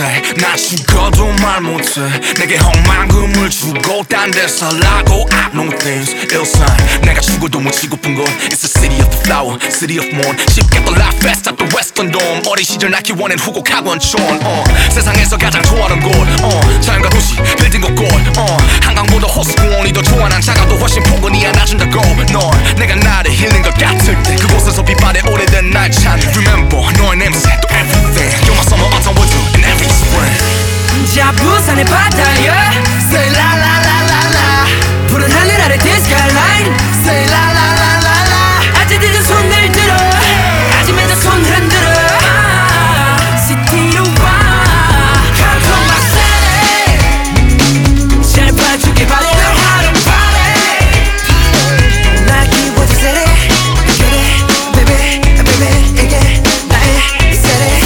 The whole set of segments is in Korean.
say 나 죽어도 말 못해 내게 헛만금을 주고 딴 데 살라고 I know things 일산 내가 죽어도 못 치고픈 건 It's the city of the flower, city of morn 쉽게 또 life fast at the western dome 어린 시절 나 키워낸 후곡 학원촌 세상에서 가장 좋아하는 곳 자연과 도시 빌딩 곳곳 한강보다 호수공원이 더 좋아 난 작아도 훨씬 포근이야 낮은다고 넌 내가 나를 힐링 것 같을 때 그곳에서 빛바래 오래된 날 찾네 Remember 너의 냄새 또 everything You're my summer, autumn, winter and every spring 자 부산의 바다에 Say la la la la la 푸른 하늘 아래 this skyline Say la la la la la 아직 늦은 손을 들어 아직 맨날 손 흔들어 시티로 와 Come to my city 잘 봐주길 바래 널 하루 party 날 키워주세요 그래 baby baby 이게 나의 city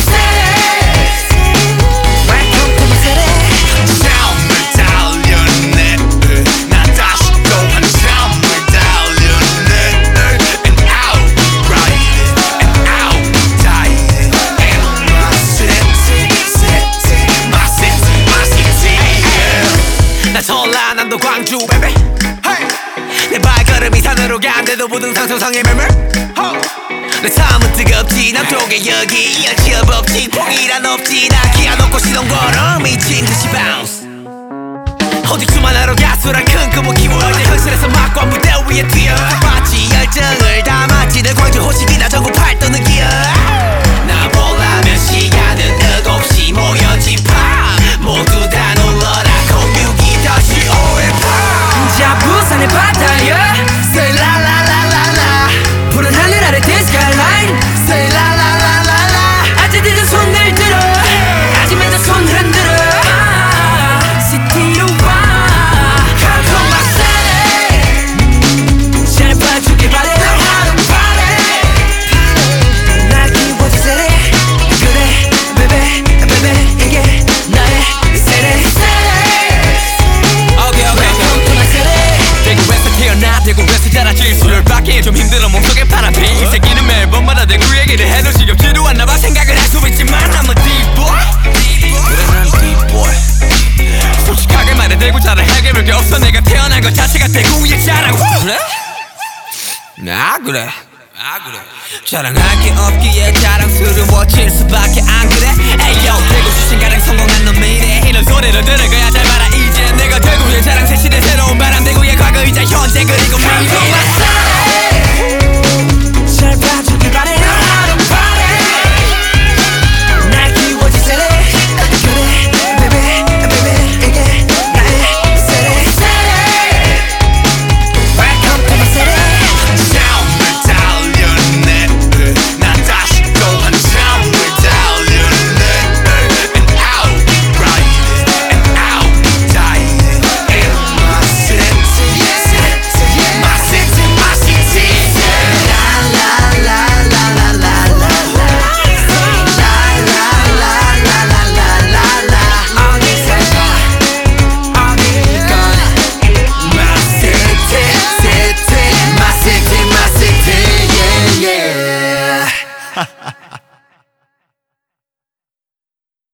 Welcome to my city 잠을 달려내 나 다시 또 한 잠을 달려내 And out riding and out dying And my city, city, my city, my city yeah. 나 전라남도 광주 baby 내 발걸음이 산으로 간대도 무등산 소상의 매물 내 삶은 뜨겁지 남쪽에 여기 여지업 없지 포기란 없지 나 기아 놓고 시동 걸어 미친 듯이 bounce 오직 수만하러 가수라 큰 꿈을 키워 이제 현실에서 막과 무대 위에 뛰어 마치 열정을 담았지 내 광주 호식이나 전국 팔도는 기억 나 보려면 시간은 7시 모여 집합 모두 다 놀러라 공유기 다시 오해파 자 부산의 바다에 Say la la la la la 푸른 하늘 아래 this skyline Say la la la la la 아직 늦은 손을 들어 아직 맨날 손 흔들어 시티로 와 Come to my city 잘 봐주길 바래 널 하루 party 날 키워주세요 그래 baby baby 이게 나의 city Okay okay Come to my city 대구에서 태어나 대구에서 자라지 술을 받기 좀 힘들어 몸속에 파란피 이 새끼는 매번마다 대구 얘기를 해도 지겹지도 않나봐 생각을 할 수 있지만 I'm a deep boy 그래 난 deep boy 솔직하게 말해 대구 자랑 해결할 게 없어 내가 태어난 것 자체가 대구의 자랑 그래? 그래 자랑할 게 없기에 자랑